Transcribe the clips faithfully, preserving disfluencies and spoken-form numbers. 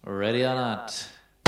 Ready or not.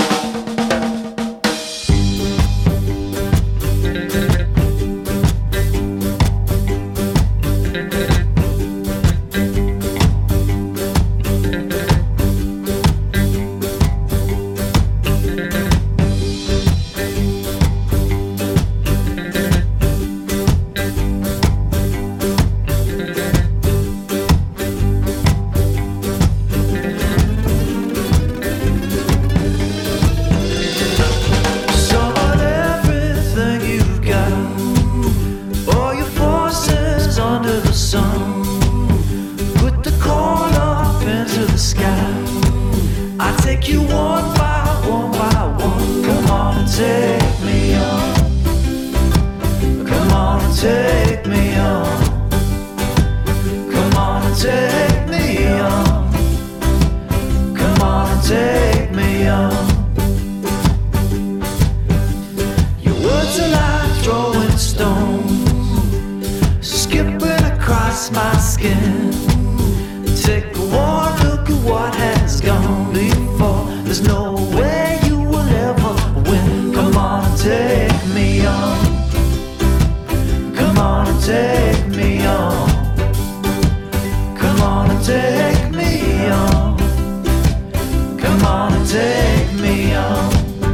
Put the corn up into the sky. I take you one by one by one. Come on and take me on. Come on and take me on. Come on and take me on. Come on and take me on. Your words are like throwing stones, skipping across my skin. Take one look at what has gone before. There's no way you will ever win. Come on and take me on. Come on and take me on. Come on and take me on. Come on and take me on.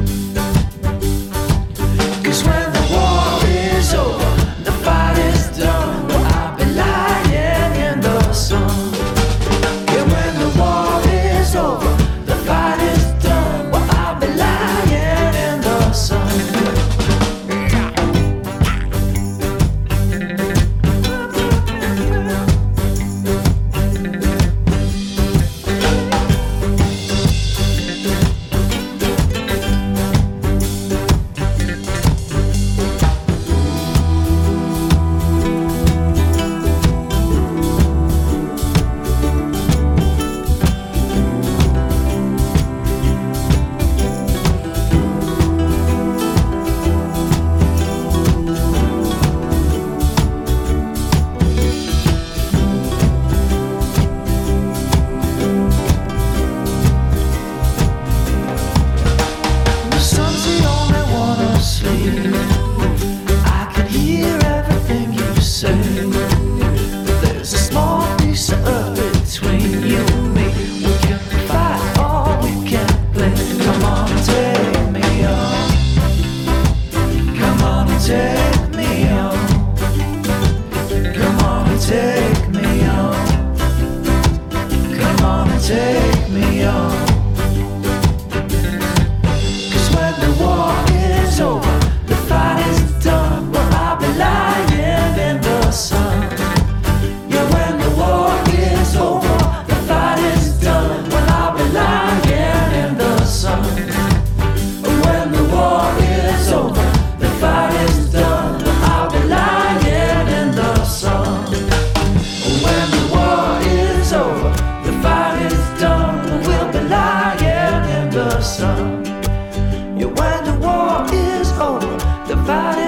'Cause when the war is over, the fight is done. I'll be lying in the sun. And when the war is over, the fight is done. Well, I'll be lying in the sun. There's a small piece of earth between you and me. We can fight or we can play. Come on and take me on. Come on and take me on. Come on and take me on. Come on and take me on. 'Cause when the war is over, the fight is done. Well, I'll be lying in the sun. Yeah, when the war is over, the fight is done. Well, I'll be lying in the sun. When the war is over, the fight is done. Well, I'll be lying in the sun. When the war is over, the fight is done. We'll be lying in the sun. Yeah, when the war is over, the fight